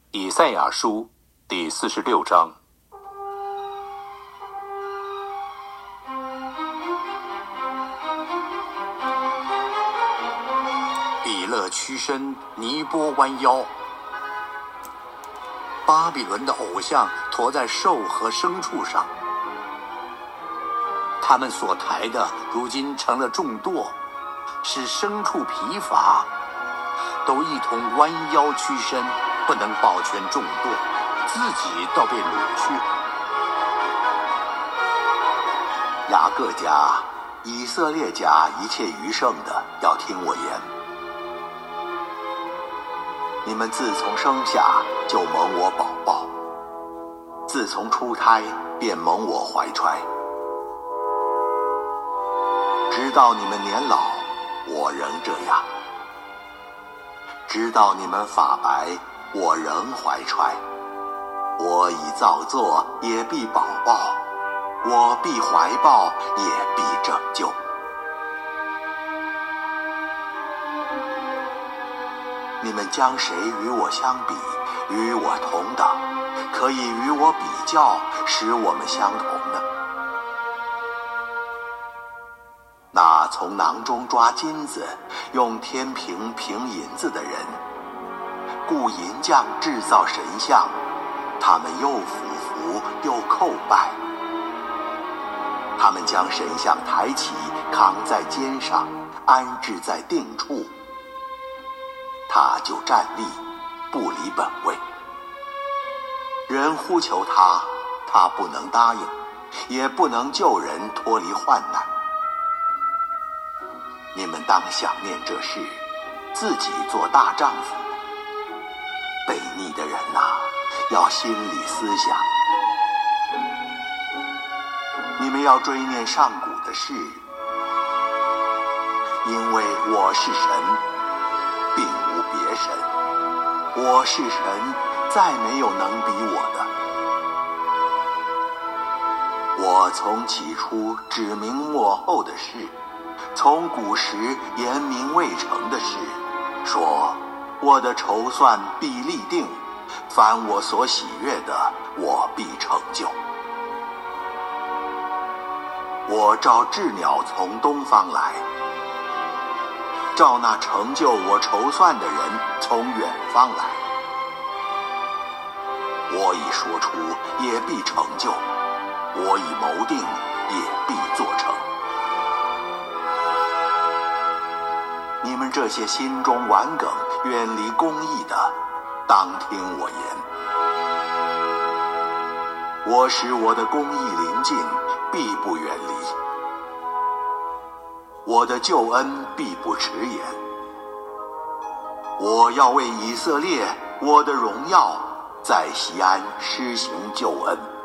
以赛亚书第46章。比勒屈身，尼波弯腰。巴比伦的偶像驮在兽和牲畜上，他们所抬的如今成了重垛，使牲畜疲乏，都一同弯腰屈身，不能保全重垛，自己倒被掳去。雅各家、以色列家一切余剩的，要听我言。你们自从生下就蒙我保抱，自从出胎便蒙我怀揣，直到你们年老，我仍这样；直到你们发白，我仍怀揣。我已造作，也必保抱；我必怀抱，也必拯救。你们将谁与我相比，与我同等，可以与我比较，使我们相同呢？那从囊中抓金子，用天平平银子的人，雇银匠制造神像，他们又俯伏又叩拜。他们将神像抬起，扛在肩上，安置在定处，他就站立，不离本位。人呼求他，他不能答应，也不能救人脱离患难。你们当想念这事，自己做大丈夫。悖逆的人啊，要心里思想。你们要追念上古的事，因为我是神，并无别神。我是神，再没有能比我的。我从起初指明末后的事，从古时言明未成的事，说我的筹算必立定，凡我所喜悦的，我必成就。我召鸷鸟从东方来，召那成就我筹算的人从远方来。我已说出，也必成就；我已谋定，也必做成。你们这些心中顽梗、远离公义的，当听我言。我使我的公义临近，必不远离；我的救恩必不迟延。我要为以色列，我的荣耀，在锡安施行救恩。